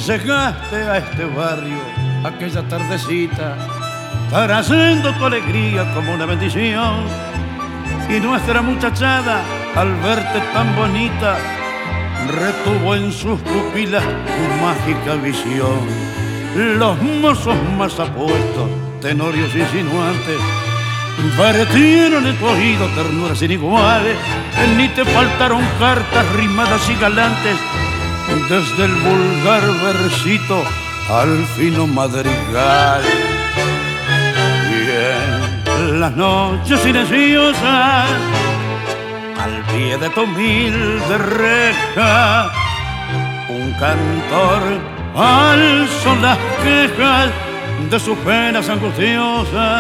Llegaste a este barrio aquella tardecita, trayendo tu alegría como una bendición. Y nuestra muchachada, al verte tan bonita, retuvo en sus pupilas tu mágica visión. Los mozos más apuestos, tenorios insinuantes, vertieron en tu oído ternuras sin iguales, ni te faltaron cartas rimadas y galantes, desde el vulgar versito al fino madrigal. Y en las noches silenciosas, al pie de tu humilde reja, un cantor alzó las quejas de sus penas angustiosas.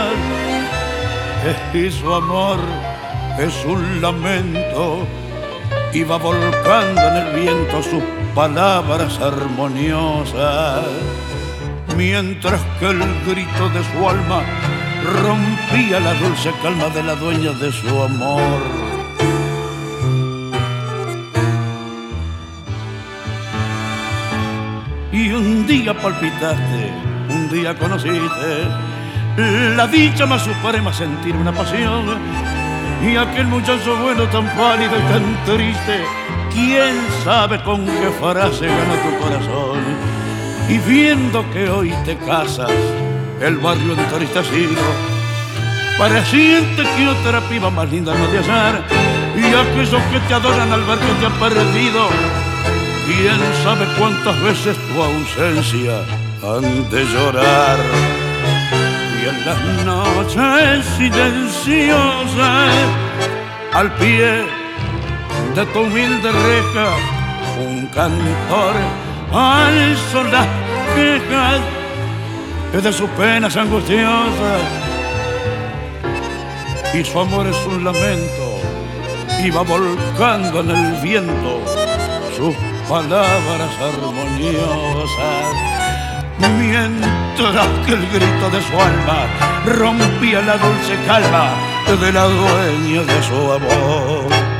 Y su amor es un lamento, iba volcando en el viento sus palabras armoniosas, mientras que el grito de su alma rompía la dulce calma de la dueña de su amor. Y un día palpitaste, un día conociste la dicha más suprema, sentir una pasión. Y aquel muchacho bueno tan pálido y tan triste, quién sabe con qué frase ganó tu corazón. Y viendo que hoy te casas, el barrio entristecido pareciente que otra piba más linda no de hallar. Y aquellos que te adoran al ver que te han perdido, quién sabe cuántas veces tu ausencia han de llorar. Y en las noches silenciosas, al pie de tu humilde reja, un cantor alzó las quejas de sus penas angustiosas. Y su amor es un lamento, iba volcando en el viento sus palabras armoniosas, mientras que el grito de su alma rompía la dulce calma de la dueña de su amor.